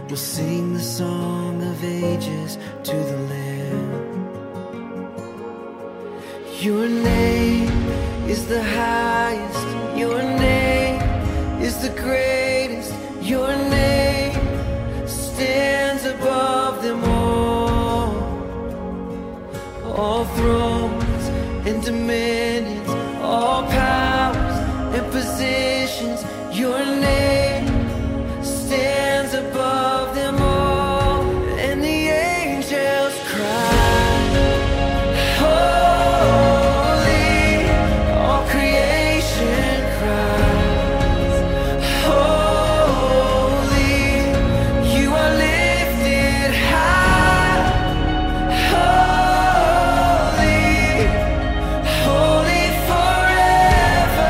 We'll sing the song of ages to the Lamb. Your name is the highest. Your name is the greatest. Your name stands above them all. All thrones and dominions, all powers and positions. Your name stands above them all. And the angels cry, holy. All creation cries, holy. You are lifted high, holy, holy forever.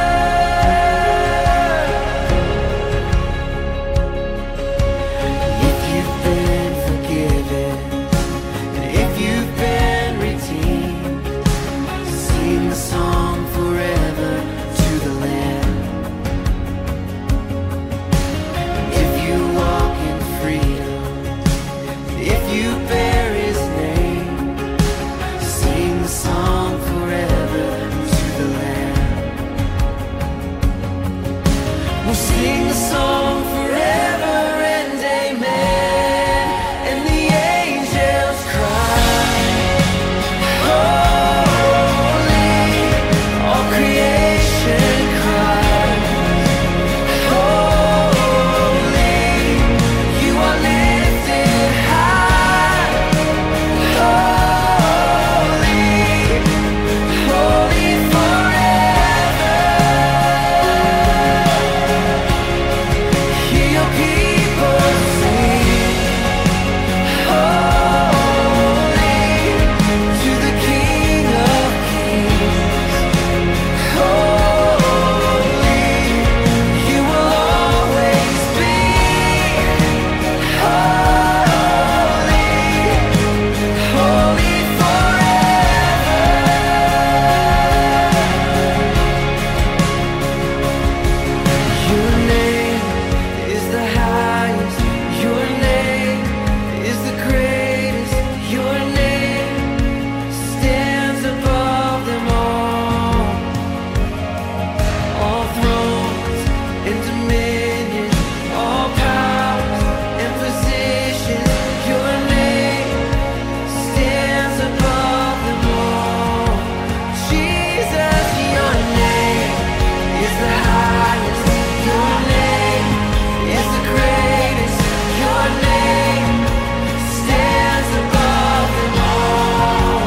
If you've been forgiven, and if you've been redeemed, sing the song forever to the Lamb. If you walk in freedom, if you bear His name, sing the song forever to the Lamb. We'll sing the song forever and amen. And the angels cry, holy. All creation cries, holy. You are lifted high, holy, holy forever. Hear your people sing, holy, to the King of Kings. Holy, you will always be. Holy, holy forever. Your name is the highest. Your name is the greatest. Your name stands above them all. All thrones and dominions, all powers and positions. Your name stands above them all. Jesus, your name is the highest. Your name is the greatest. Your name stands above them all.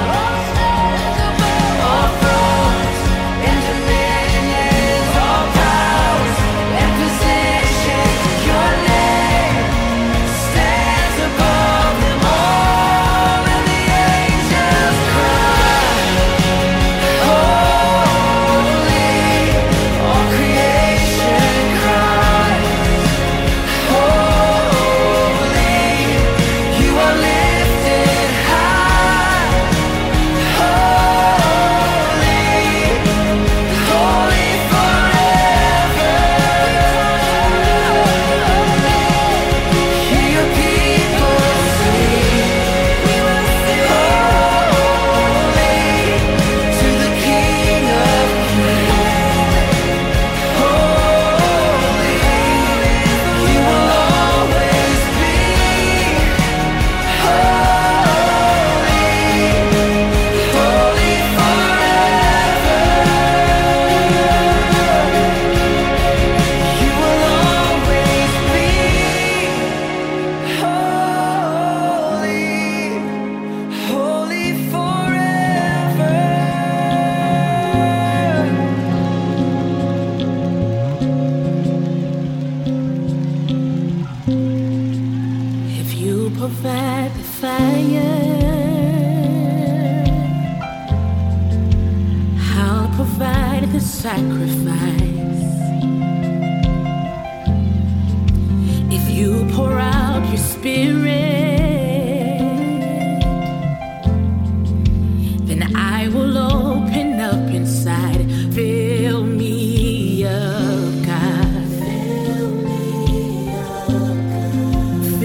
All thrones and dominions, all powers and positions. Your name stands above them all. And the angels cry, holy. All creation cries, holy. You are lifted high, holy, holy forever. Hear your people sing, holy, to the King of Kings. Holy, you will always be. Holy, holy forever. You will always be. Holy, holy forever. If you provide the fire, I'll provide the sacrifice. If you pour out your spirit, then I will open up inside. Fill me up, God. Fill me up, God.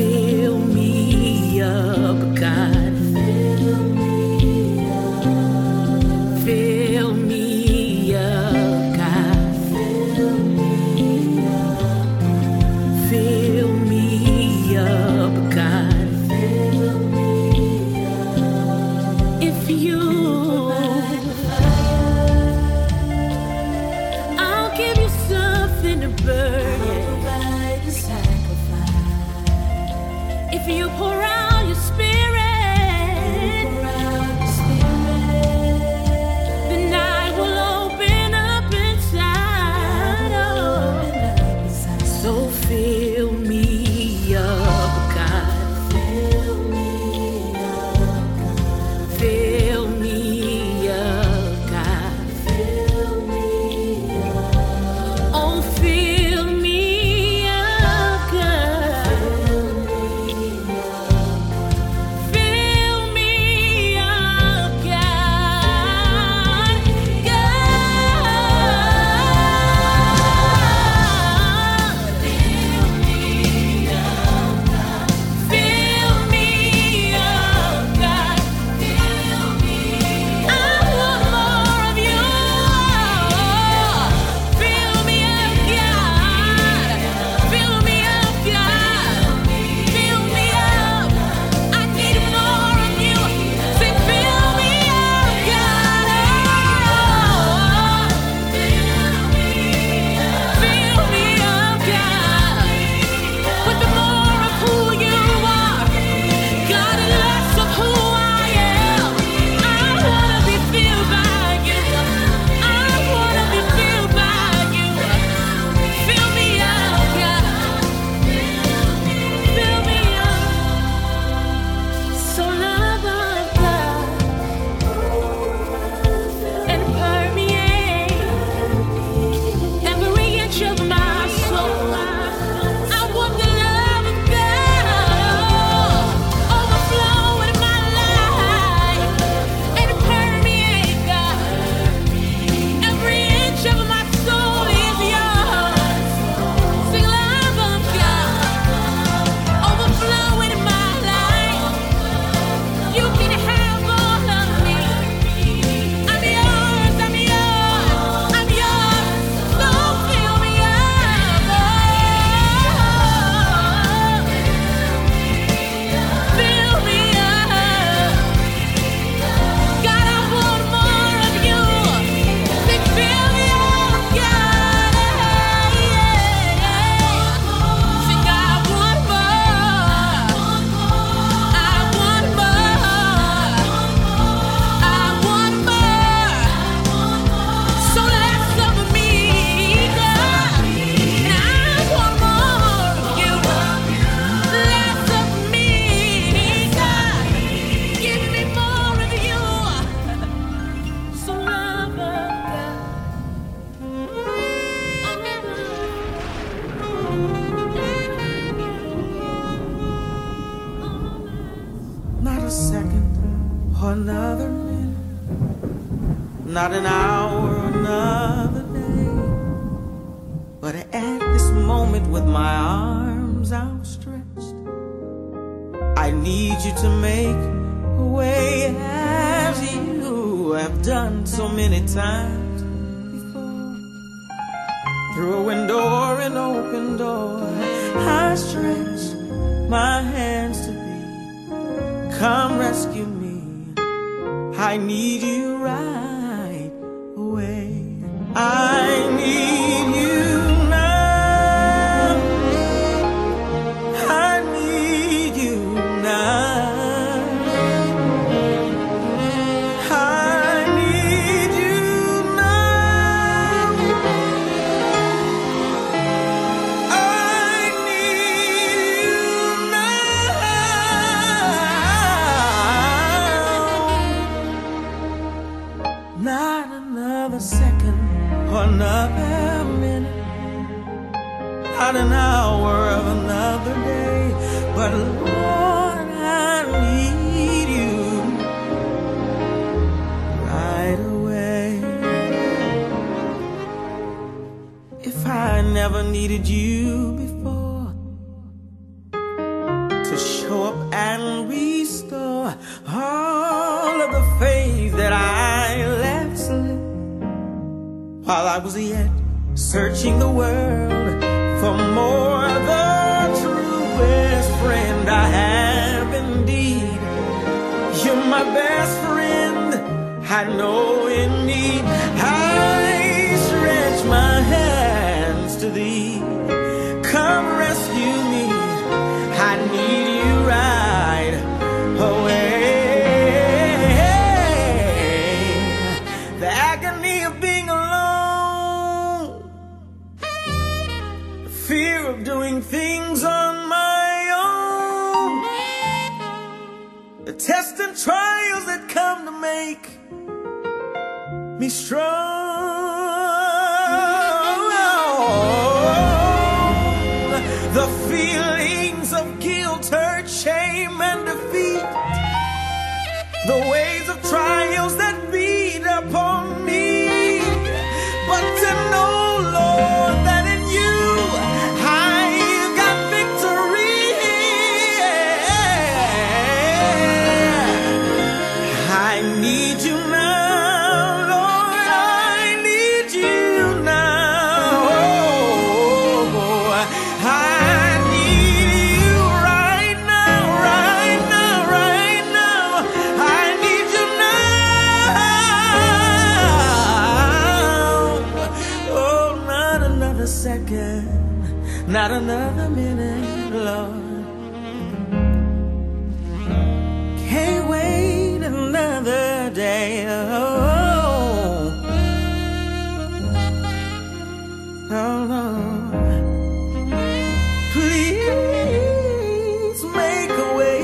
If you pour out your spirit, then I will open up inside. Oh, so fill me up, God. Fill me up, fill me up, God. Fill me up. Oh, fill me up, God. Fill me up, God. Fill me up, God. I want more of you. Fill me up, God. Fill me up, God. Fill me up. I need more of you. Say, fill me up, God. Fill me up, God. With more of who you are, God, and less of who I am. I wanna be filled by you. I wanna be filled by you. Fill me up, God. Fill me up. So love of God and permeate every inch of my soul. I want the love of God overflow in my life and permeate, God. Every inch of my soul is yours. Sing love of God overflow in my life. You can have all of me. I'm yours, I'm yours, I'm yours. So fill me up. Fill me up. God, I want more of you. Say, fill me up, God. Sing, I want more. I want more. I want more. So less of me, God. And I want more of you. Less of me, God. Give me more of you. So love of God. Not a second or another minute, not an hour or another day, but at this moment with my arms outstretched, I need you to make a way as you have done so many times before. Through a window or an open door, I stretch my hands to thee. Come rescue me. I need you right away. I need you now. I need you now. I need you now. I need you now. Not another second or another minute, not an hour of another day, but Lord, I need you right away. If I never needed you before to show up and restore all of the faith that I let slip while I was yet searching the world for more, the truest friend I have indeed. You're my best friend, I know in need. I stretch my hands to thee. Come rescue me, I need you right make me strong. The feelings of guilt, hurt, shame, and defeat, the waves of trials that beat upon me, but to know, Lord, that in you I got victory. I need you now, Lord, I need you now. I need you right now, right now, right now. I need you now. Oh, not another second, not another minute, Lord. Can't wait another day. Oh, Lord. Please make a way.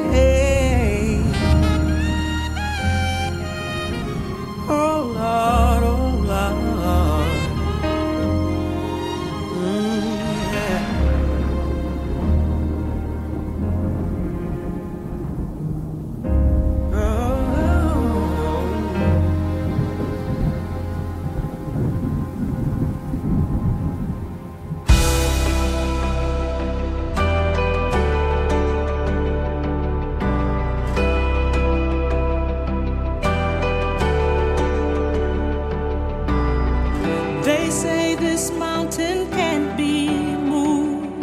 Oh, Lord, oh, Lord. Yeah. They say this mountain can't be moved.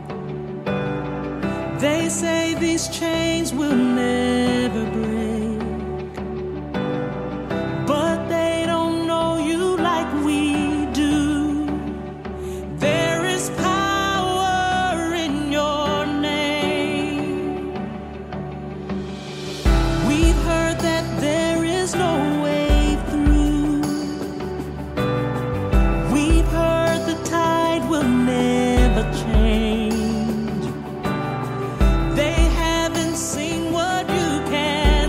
They say these chains will never break. But they don't know you like we do. There is power in your name. We've heard that there is no way through. We've heard the tide will never change. They haven't seen what you can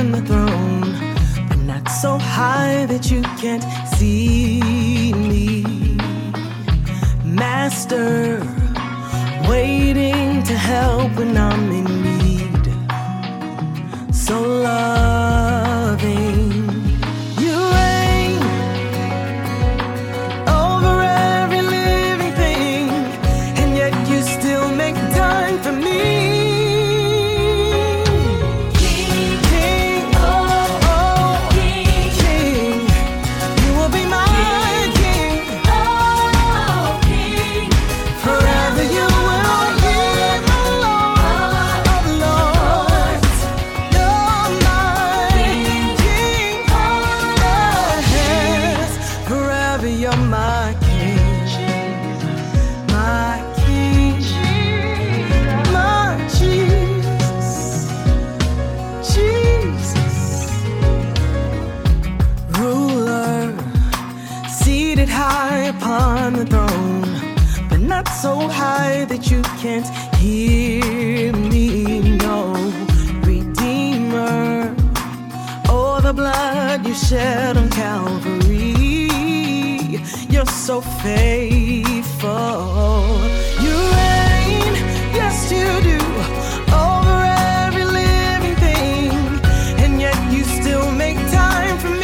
upon the throne, but not so high that you can't see me. Master, waiting to help when I'm in need. So loving, you reign over every living thing, and yet you still make time for me. Upon the throne, but not so high that you can't hear me. No, Redeemer, oh, the blood you shed on Calvary, you're so faithful. You reign, yes you do, over every living thing, and yet you still make time for me.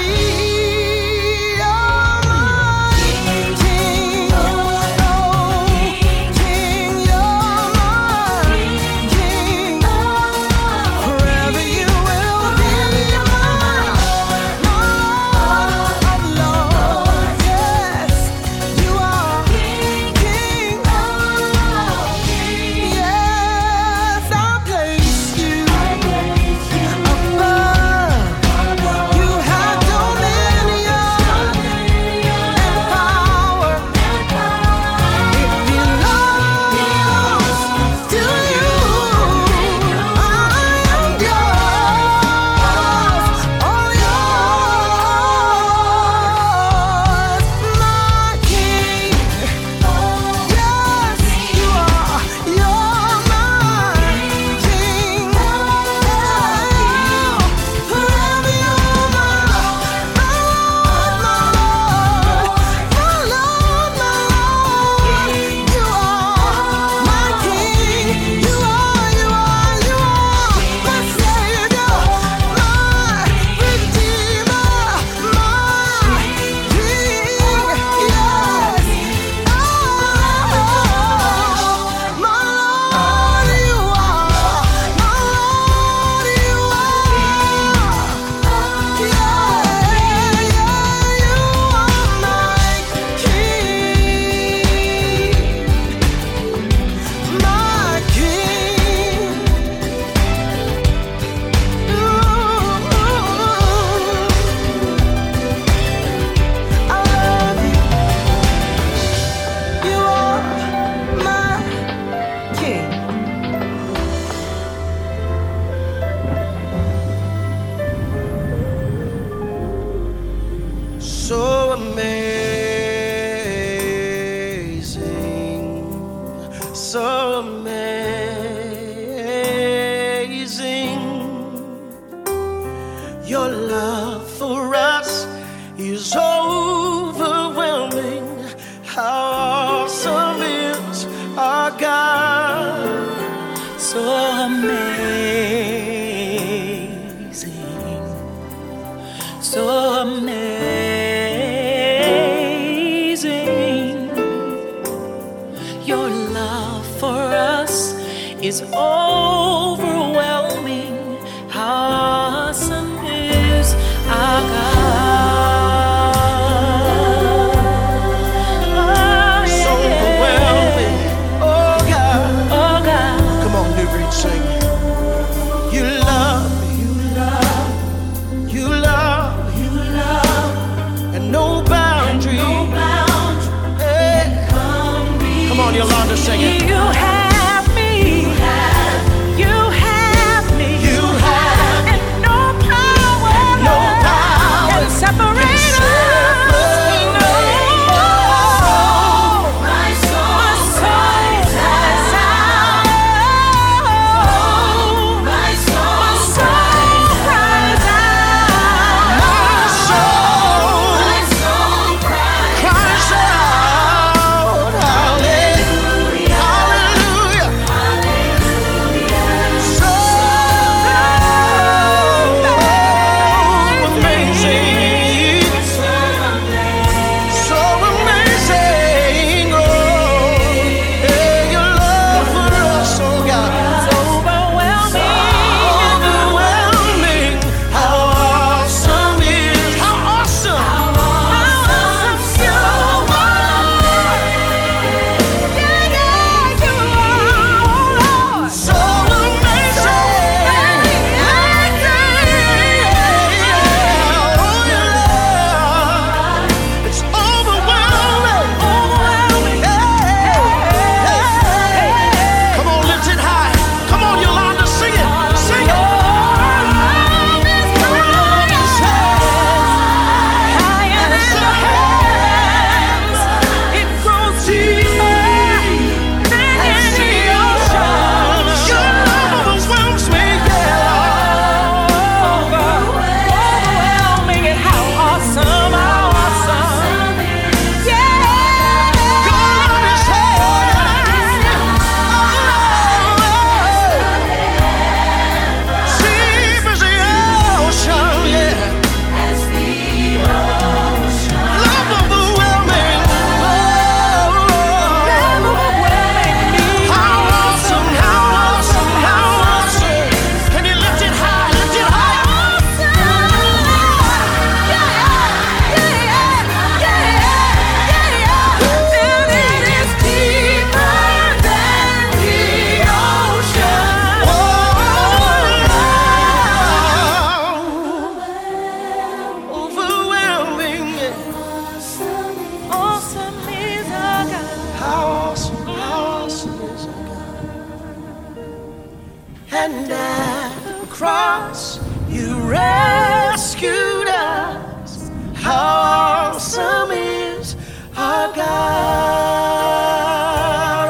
So amazing, so amazing. Your love for us is overwhelming. How awesome is our God. So amazing, so amazing. Your love for us is overwhelming. How awesome is our God. So overwhelming. Oh God. Oh God. Come on, New Breed, sing. You love me. You love. And no boundary. Hey. Come on, Yolanda, sing it. You have me. You have and at the cross you rescued us. How awesome is our God.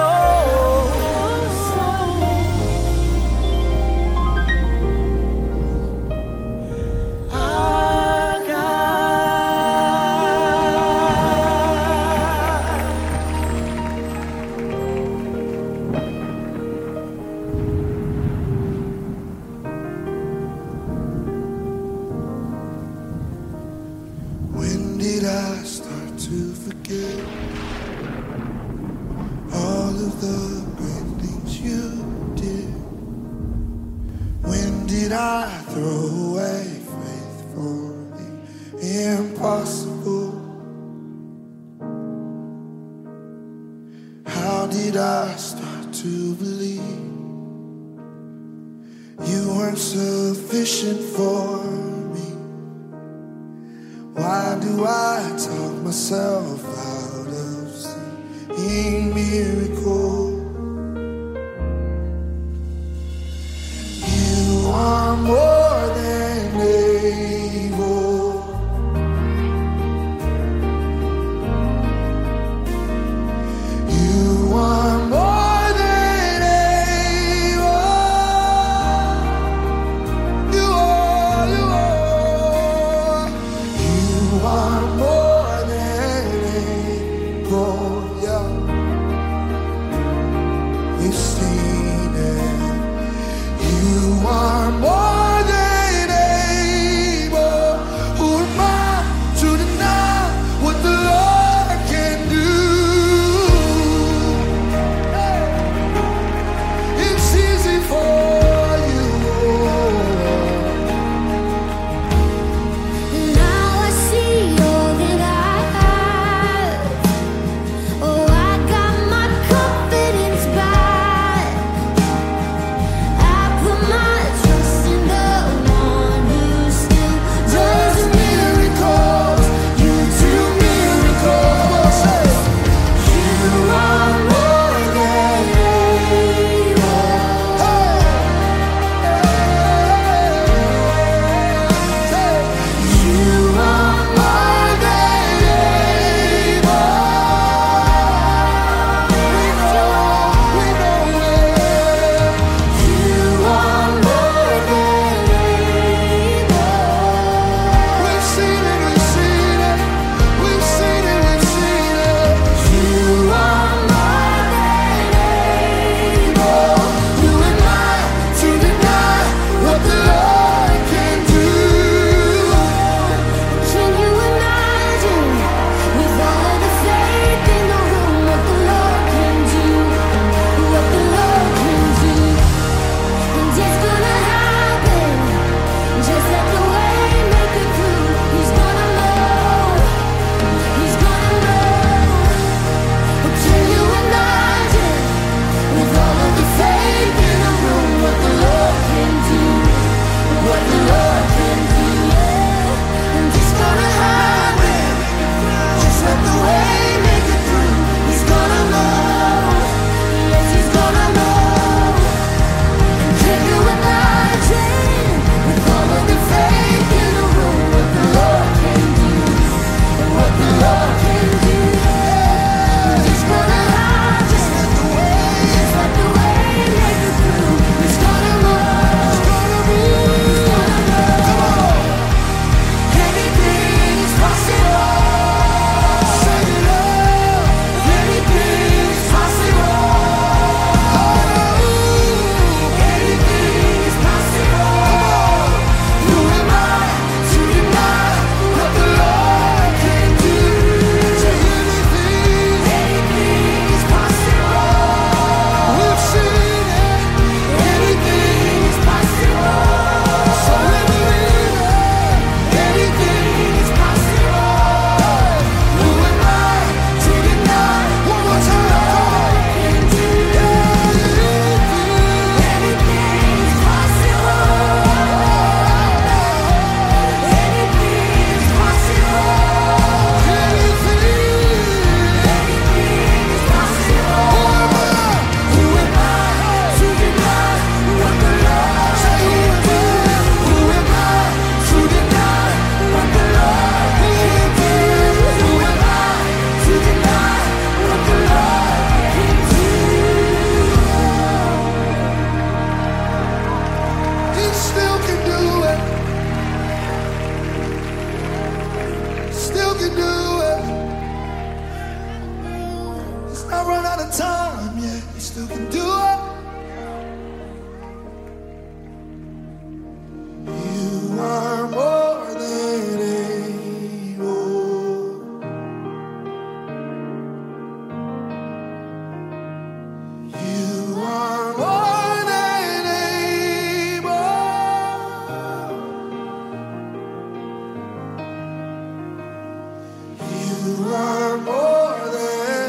Our God. When did I start to forget all of the great things you did? When did I throw away faith for the impossible? How did I start to believe you weren't sufficient for me? Why do I talk myself out of seeing miracles? You are more than able. You are more than able. You are, you are. You are more than able, yeah. can do it. It's not run out of time yet. You still can do it. You are more than able. You are more than able. You are more than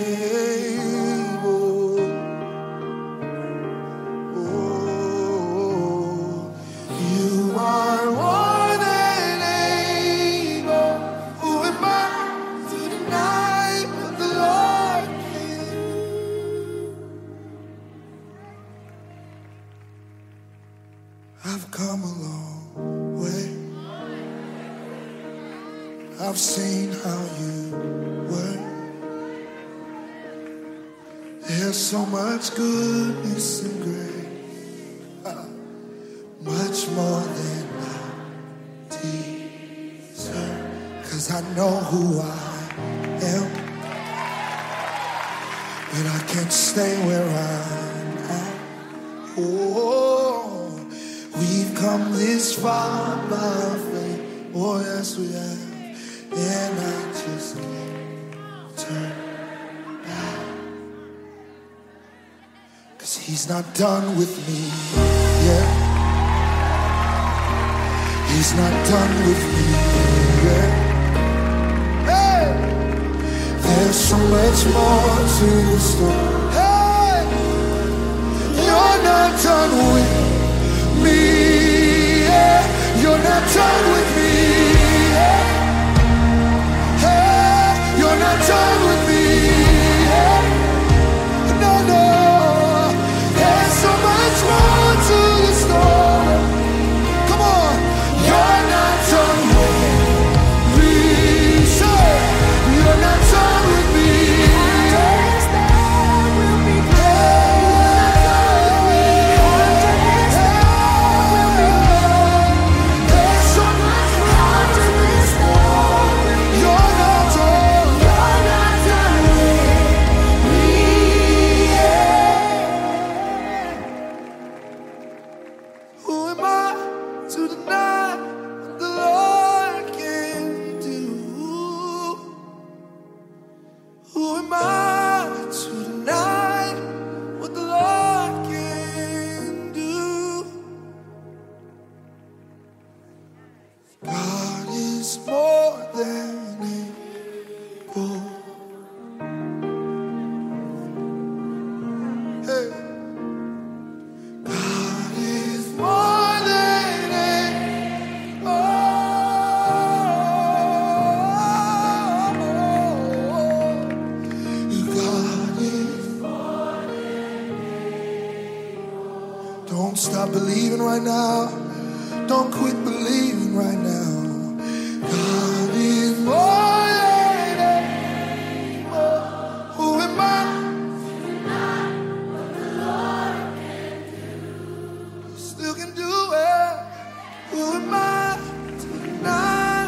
able. Oh, you are more than able. Who am I to deny what the Lord can do? I've come a long way. I've seen how you work. There's so much goodness and grace, much more than I deserve. 'Cause I know who I am, but I can't stay where I'm at. Oh, we've come this far by faith. Oh, yes, we have. And I just can't turn back. 'Cause he's not done with me yet. He's not done with me yet. Hey! There's so much more to the story. Hey! You're not done with me yet. You're not done with me yet. Hey! You're not done with me yet. No, no. There's so much more to the story. Come on. You're not done with me. Say, you're not done with me. There's so much more to the story. You're not done. You're not done with me yet. Who am I to deny what the Lord can do? Who am I to deny what the Lord can do? God is more than able. Hey. God is more than able. God is. Don't stop believing right now. Don't quit believing right now. God is more than able. Who am I? Still can do it. Who am I to deny?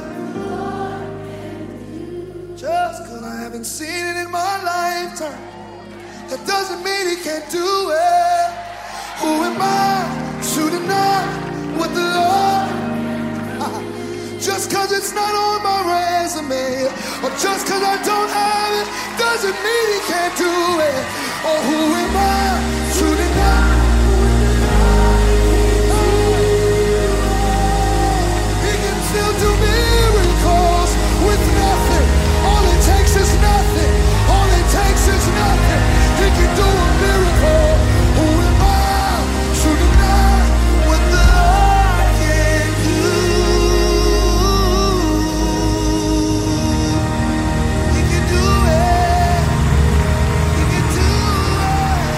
Just 'cause I haven't seen it in my lifetime, that doesn't mean he can't do it. Who am I to deny what the Lord? Just 'cause it's not on my resume, or just 'cause I don't have it, doesn't mean he can't do it. Or who am I to deny? He can still do miracles with nothing. All it takes is nothing. All it takes is nothing. He can do a miracle. Who am I to deny what the Lord can do? He can do it. He can do it.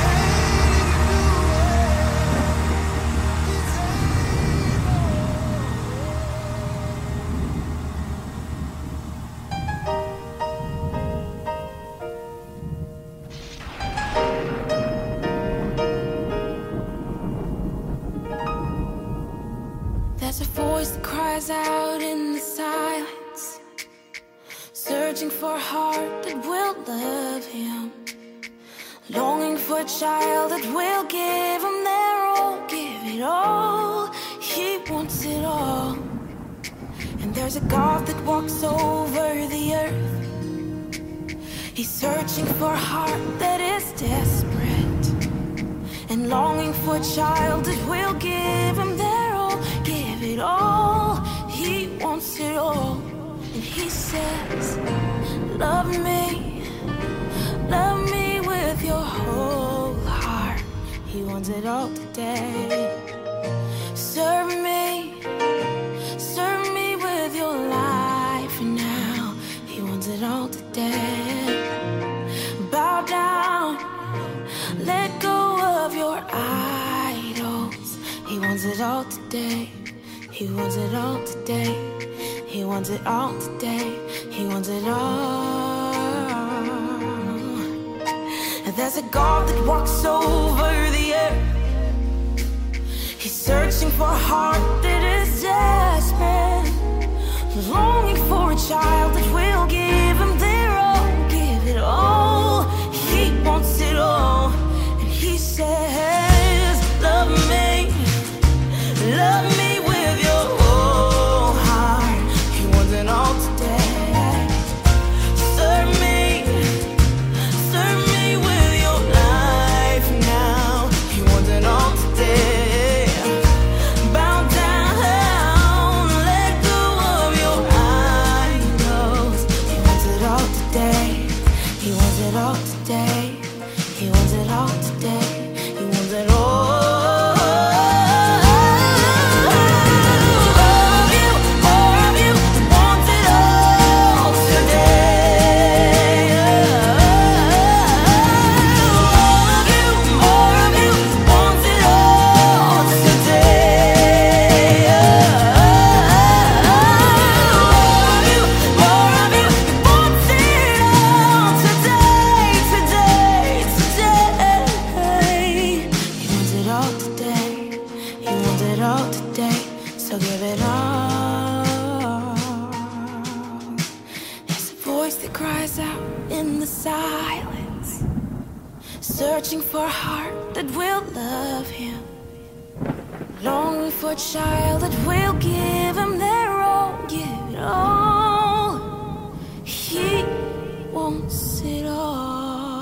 There's a voice that cries out in the silence. searching for a heart that will love him, longing for a child that will give him their all, give it all. He wants it all. And there's a God that walks over the earth. He's searching for a heart that is desperate and longing for a child that will give him their all, give it all. He wants it all. And he says, love me with your whole heart. He wants it all today. Serve me with your life now. He wants it all today. Bow down, let go of your idols. He wants it all today. He wants it all today. He wants it all today. He wants it all. And there's a God that walks over the earth. He's searching for a heart that is desperate, longing for a child that will give him their all, give it all. He wants it all. And he says, love me with your whole heart. He wants it all today. Serve me with your life now. He wants it all today. Bow down, let go of your idols. He wants it all today. He wants it all today. He wants it all today. He wants it all. Searching for a heart that will love him, longing for a child that will give him their all, give it all. He wants it all.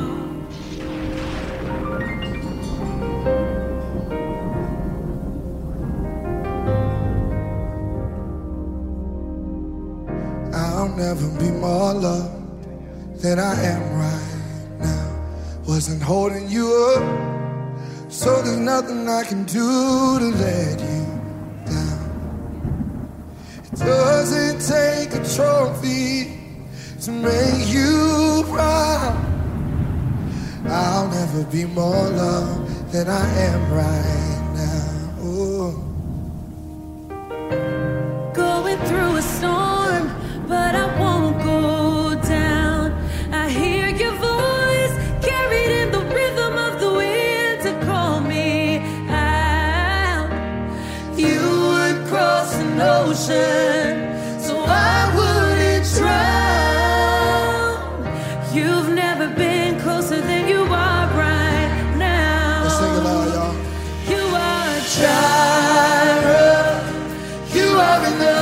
I'll never be more loved than I am right. Wasn't holding you up, so there's nothing I can do to let you down. It doesn't take a trophy to make you proud. I'll never be more loved than I am right now. Ooh. Going through a storm, but I won't go down. I hear your voice carried in the rhythm of the wind to call me out. You would cross an ocean so I wouldn't drown. You've never been closer than you are right now. Let's sing it loud, y'all. You are Jireh. You are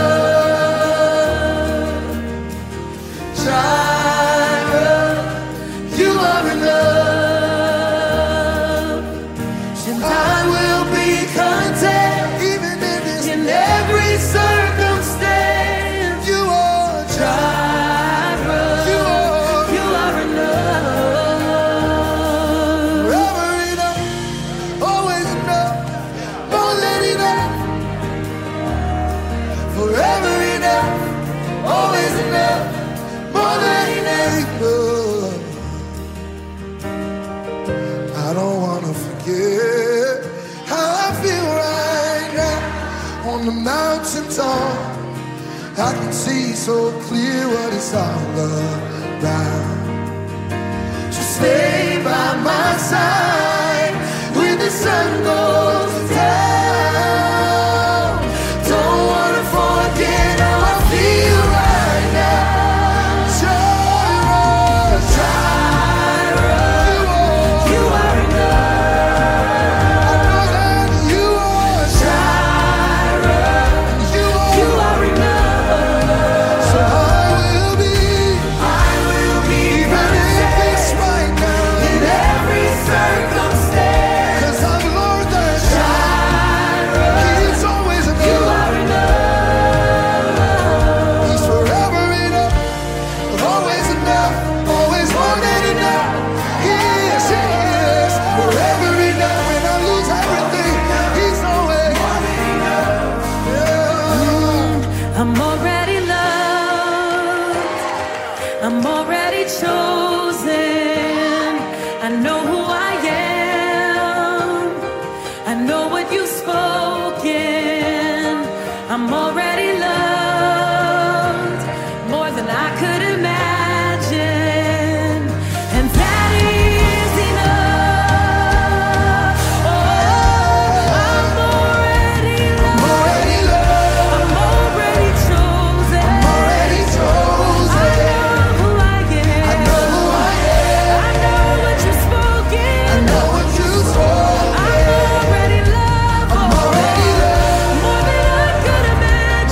enough. Jireh. You are enough. And I will be content Even in this, in every circumstance. you are Jireh. You are enough. forever enough, always enough, more than enough. Forever enough, always enough, more than enough. I don't wanna forget how I feel right now on the mountain top. I can see so clear what it's all about. So stay by my side when the sun goes down. Don't wanna forget how I feel right now. I'm already loved more than I could imagine, and that is enough. Oh, I'm already loved. I'm already chosen. I know who I am. I know what you've spoken. I'm already loved. More than I could imagine.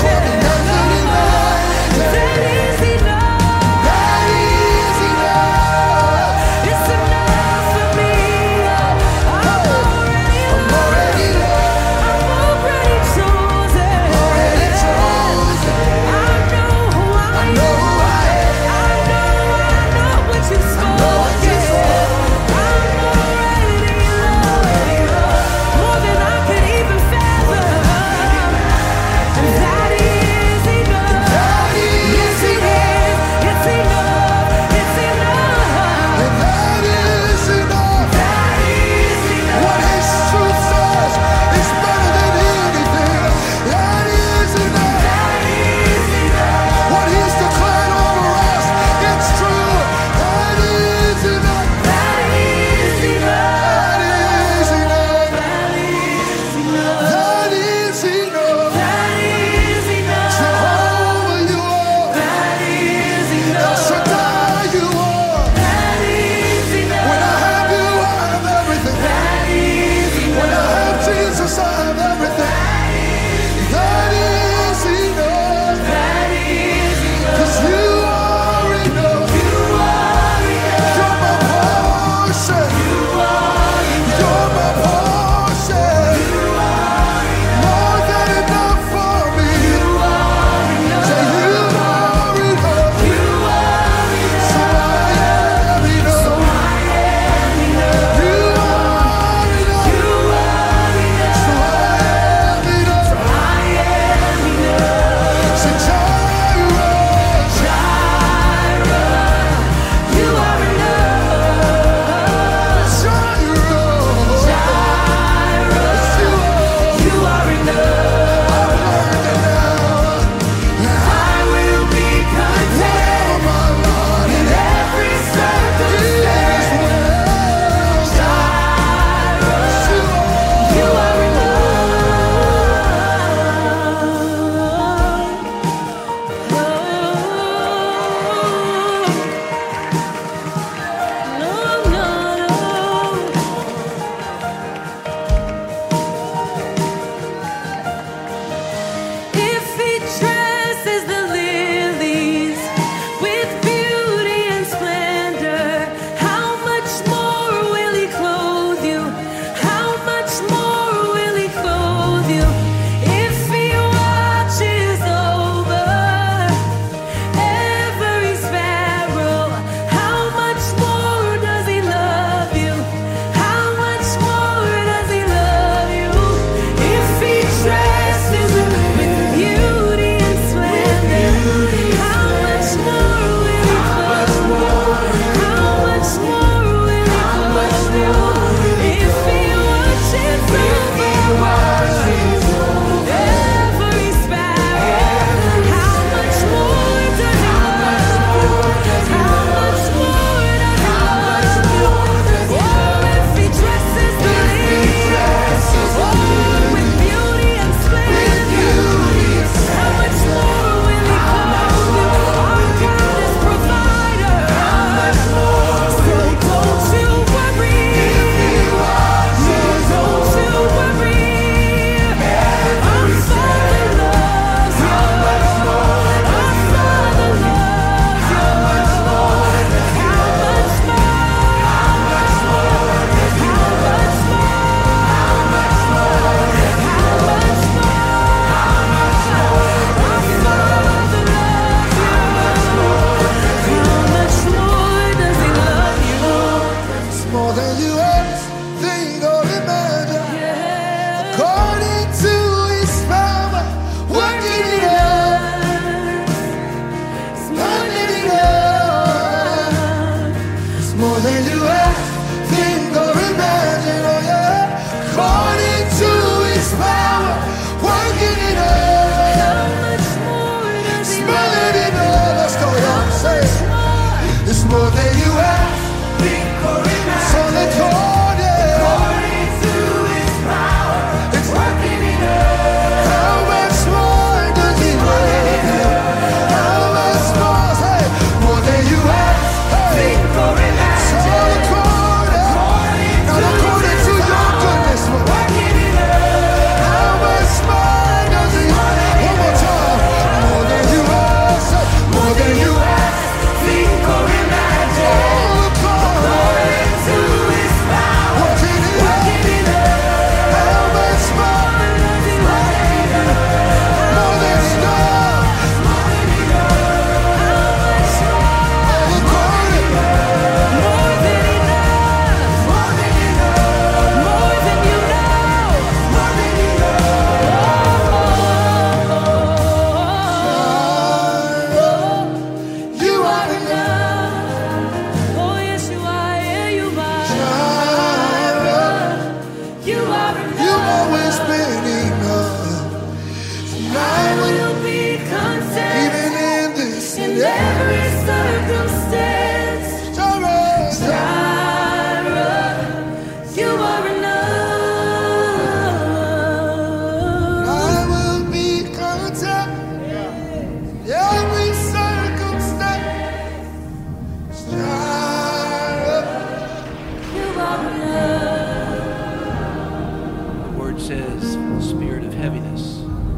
word says, the spirit of heaviness,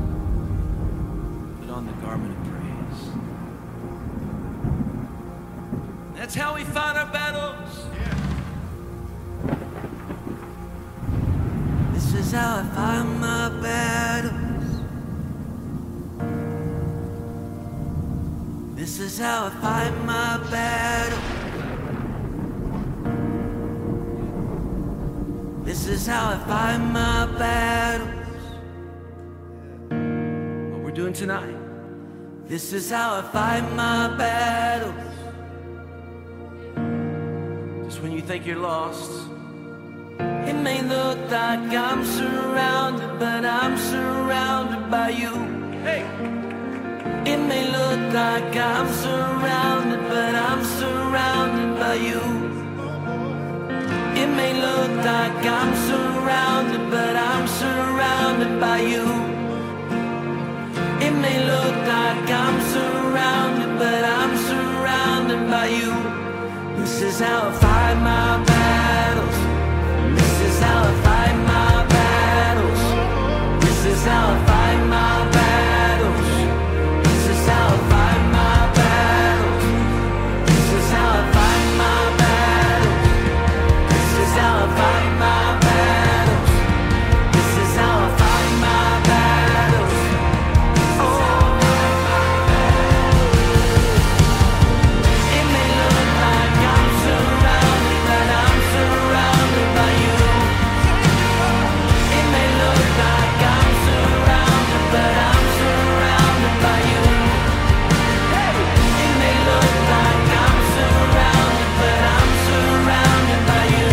put on the garment of praise. That's how we fight our battles. This is how I fight my battles. This is how I fight my battles. This is how I fight my battles. What we're doing tonight. This is how I fight my battles. Just when you think you're lost, It may look like I'm surrounded, but I'm surrounded by you. hey, It may look like I'm surrounded, but I'm surrounded by you. It may look like I'm surrounded, but I'm surrounded by you. It may look like I'm surrounded, but I'm surrounded by you. This is how I fight my battles. This is how I fight my battles. This is how I fight my battles. This is how I fight my battles. This is how I fight my battles. This is how I fight my battles. This is how I fight my battles. It may look like I'm surrounded, but I'm surrounded by you. It may look like I'm surrounded, but I'm surrounded by you. It may look like I'm surrounded, but I'm surrounded by you.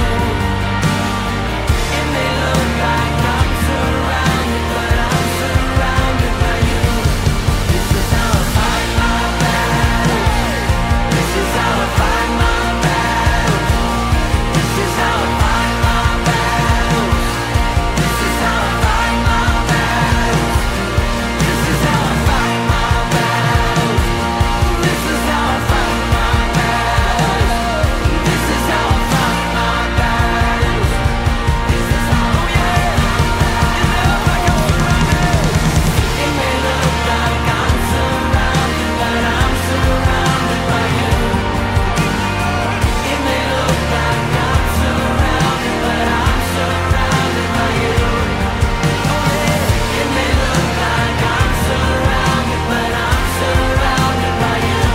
It may look like I'm surrounded, but I'm surrounded by you. This is how I fight my battles. This is how I fight my battles. This is how I fight my battles. This is how I fight my battles. This is how I fight my battles. This is how I fight my battles. This is how I fight my battles. This is how, oh yeah. It may look like I'm surrounded, but I'm surrounded by you. It may look like I'm surrounded, but I'm surrounded by you. It may look like I'm surrounded, but I'm surrounded by you.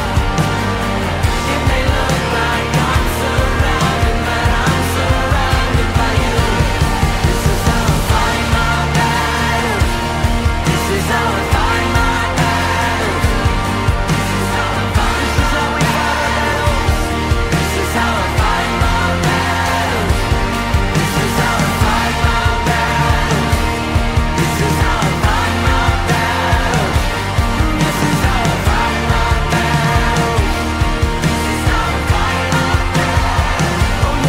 It may look like I'm surrounded, but I'm surrounded by you. This is how I fight my battles. This is how I fight my battles. This is how I fight. This is how we fight our battles. This is how I fight my battles. This is how I fight my battles. This is how I fight my battles. This is how I fight my battles. This is how I fight my battles. Oh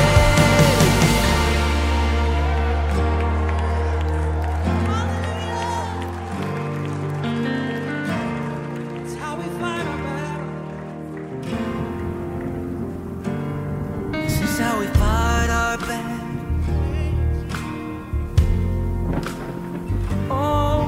yeah. It's how we fight our battles. This is how we fight our battles. Oh.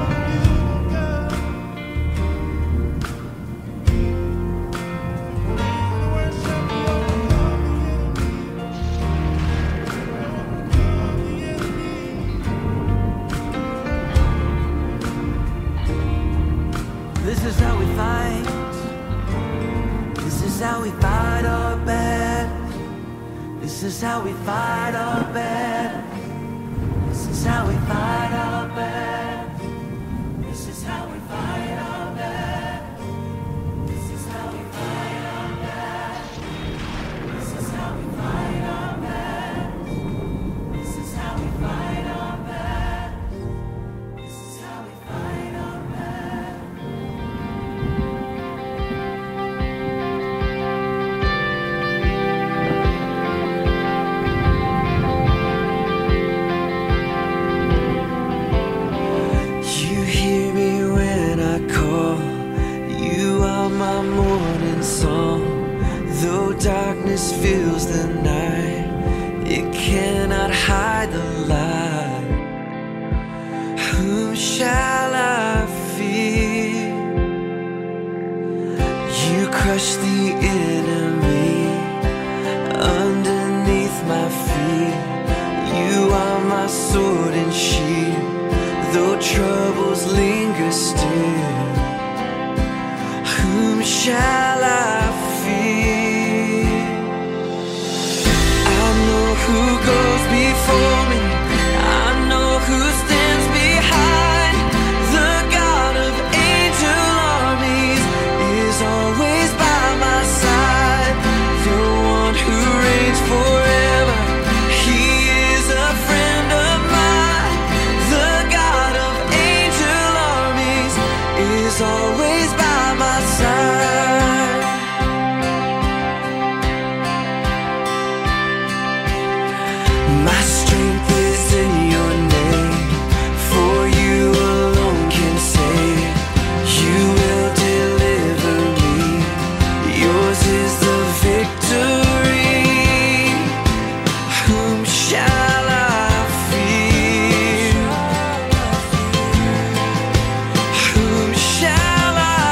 This is how we fight. This is how we fight our battles. This is how we fight our battles. This is how we fight our battles. This is how we fight our battles. This is how we fight our battles. This is how we fight our battles. This is how we fight our battles. This is how we fight our battles. shall I fear? You crush the enemy underneath my feet. You are my sword and shield, though troubles linger still. Whom shall I fear? I know who goes before me, I know who stands behind. The God of angel armies is always by my side. The one who reigns forever, he is a friend of mine. The God of angel armies is always by my side. My strength is in your name, for you alone can save. You will deliver me, yours is the victory. Whom shall I fear? Whom shall I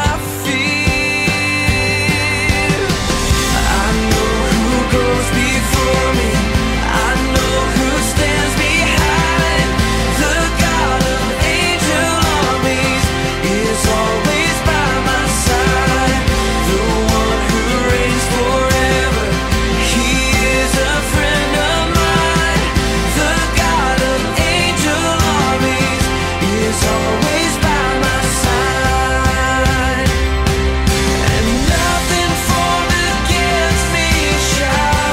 fear? I know who goes before me, I know who stands behind. The God of angel armies is always by my side. The one who reigns forever, he is a friend of mine. The God of angel armies is always by my side. And nothing formed against me shall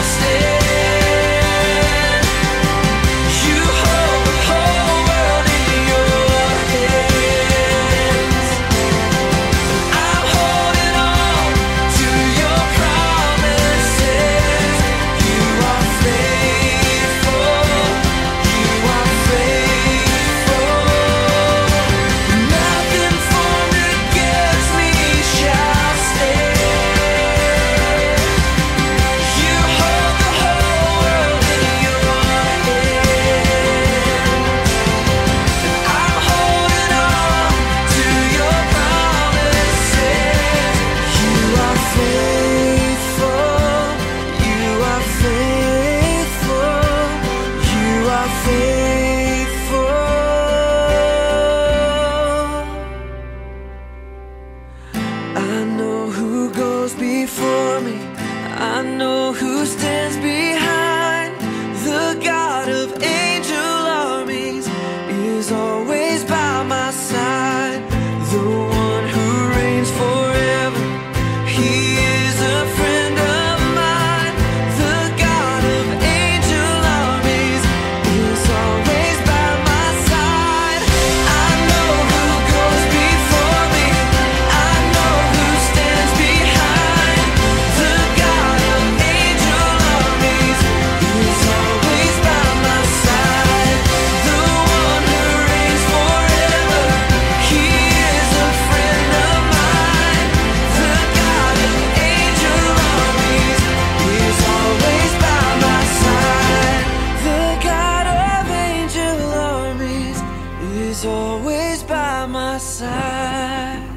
stand. You hold the whole world in your hands. I'm holding on to your promises. You are faithful. You are faithful. Nothing formed against me shall stand. You hold the whole world in your hands. I'm holding on to your promises. You are faithful. You are faithful. You are faithful. I know who goes before me, I know who stands behind. The God of angel armies is always by my side. The one who reigns forever, he is a friend of mine. The God of angel armies is always by my side. I know who goes before me, I know who stands behind. The God of angel armies is always by my side. The one who reigns forever, he is a friend of mine. The God of angel armies is always by my side. The God of angel armies is always by my side.